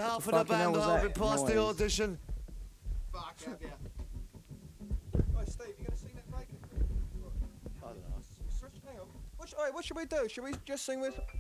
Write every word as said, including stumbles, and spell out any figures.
out for the the fucking hell band. was I'll be that past the noise? audition. Fuck, have ya? Right, Steve, you gonna sing that vacant? I don't know. Hang on. What, sh- all right, what should we do? Should we just sing with...